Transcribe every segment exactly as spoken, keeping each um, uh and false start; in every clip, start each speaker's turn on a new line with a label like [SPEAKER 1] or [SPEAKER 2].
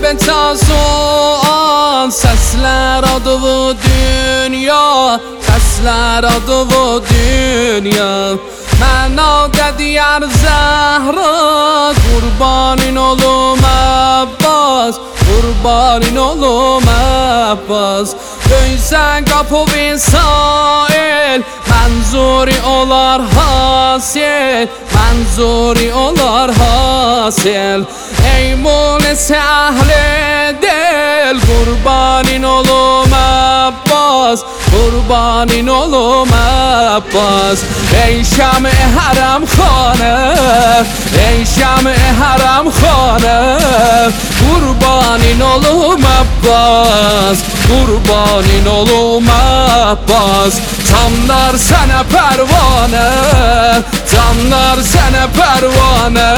[SPEAKER 1] betasoan sesler adı bu dünya, sesler adı bu dünya. Mənada diyar Zəhra, qurbanin olum Abbas, qurbanin olum Abbas. Döysən qapı Vesail, mənzuri olar hasil, mənzuri olar hasil. Ey munisi ahli dil, qurbanin olum Abbas, qurbanin olum Abbas. Ey şam-ı haram xanə, ey şam-ı haram xanə, qurbanin olum Abbas, qurbanin olum Abbas. Canlar sənə pərvanə, canlar sənə pərvanə,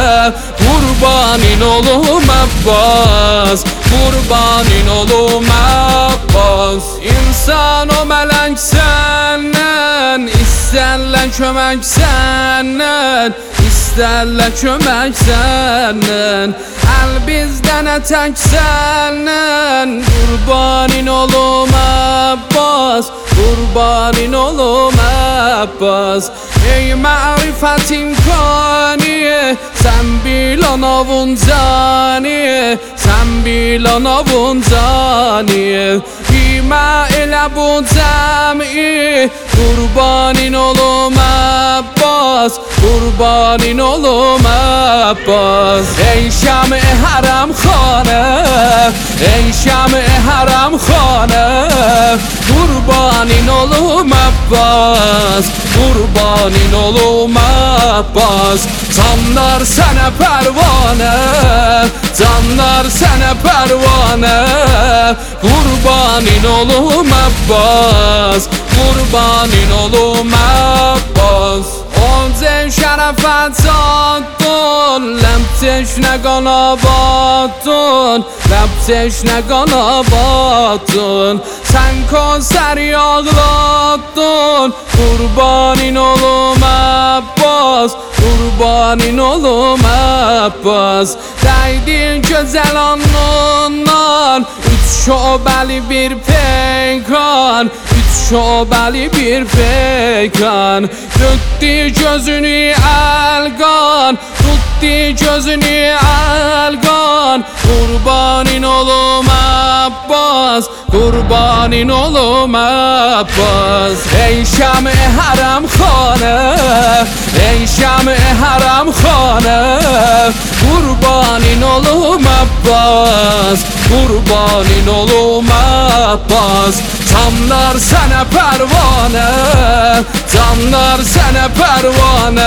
[SPEAKER 1] qurbanin olum Abbas, qurbanin olum Abbas. İnsan o mələk səndən, istərlər kömək səndən, istərlər kömək səndən. Əl bizdən ətək səndən, qurbanin olum Abbas, qurbanin olum Abbas. Ey ma'rifət imkani, sən bil anavun cani, sən bil anavun cani. İmə elə bu cəmi, qurbanin olum Abbas, qurbanin olum Abbas. Ey şam-ı haram xanə, ey şam-ı haram xanə, qurbanin olum Abbas, qurbanin olum Abbas. Canlar sənə pərvanə, canlar sənə pərvanə, qurbanin olum Abbas, qurbanin olum Abbas. Onca şərəfət zaddun, ləb teşnə qanabaddun, ləb teşnə qanabaddun. Sən konser yağladdun, qurbanin olum Abbas, qurbanin olum Abbas. Dəydin gözəl alnından, üç şöbəli bir peykan, üç şöbəli bir peykan. Döktü gözünü əlqan, tuttu gözünü əlqan, qurbanin olum Abbas, qurbanin olum Abbas. Ey şam-ı haram xanə, ey şam-ı haram xanə, qurbanin olum Abbas, qurbanin olum Abbas. Canlar sənə pərvanə, canlar sənə pərvanə,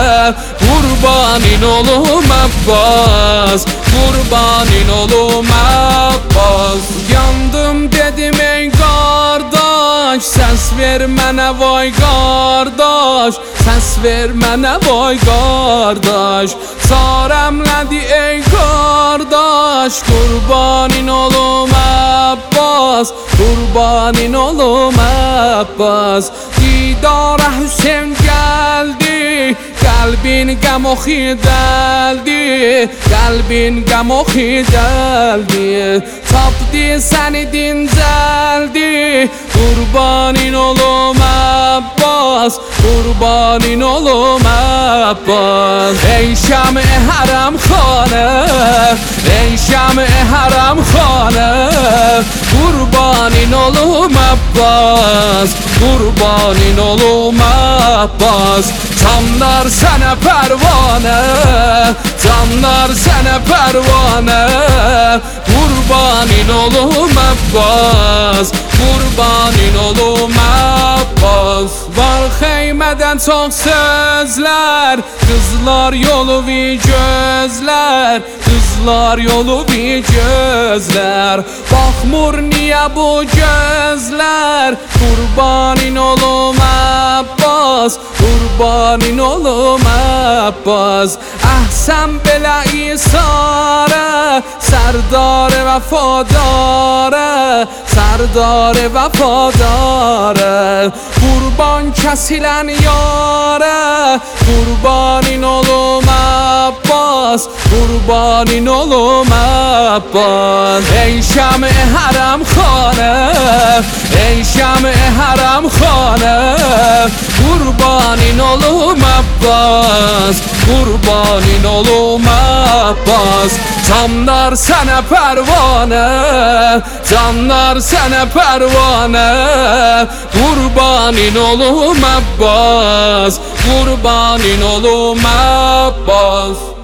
[SPEAKER 1] qurbanin olum Abbas, qurbanin olum Abbas. Yandım dedim ey qardaş, səs ver mənə vay qardaş, səs ver mənə vay qardaş. Çarəm nədir ey qardaş, qurbanin olum Abbas, qurbanin olum Abbas. Didara Hüseyin gəldi, qəlbin qəm oxi dəldi, qəlbin qəm oxi dəldi. Tapdı səni dincəldi, qurbanin olum Abbas, qurbanin olum Abbas. Ey şam-ı haram xanə, ey şam-ı haram xanə, qurbanin olum Abbas, qurbanin olum Abbas. Canlar sənə pərvanə, canlar sənə pərvanə, qurbanin olum Abbas, qurbanin olum Abbas. Var xeymədən çox sözlər, qızlar yolu bir gözlər, qızlar yolu bir gözlər. Baxmır niyə bu gözlər, qurbanin olum Abbas, qurbanin olum Abbas. Əhsən belə isarə, sərdar vəfadara, sərdar vəfadara. Qurban kəsilən yara, qurbanin olum Abbas, Abbas, kurbanin olum Abbas. Ey şam-ı haram khane, ey şam-ı haram khane, kurbanin olum Abbas, kurbanin olum Abbas. Canlar sana pervane, canlar sana pervane, kurbanin olum Abbas, kurbanin olum Abbas.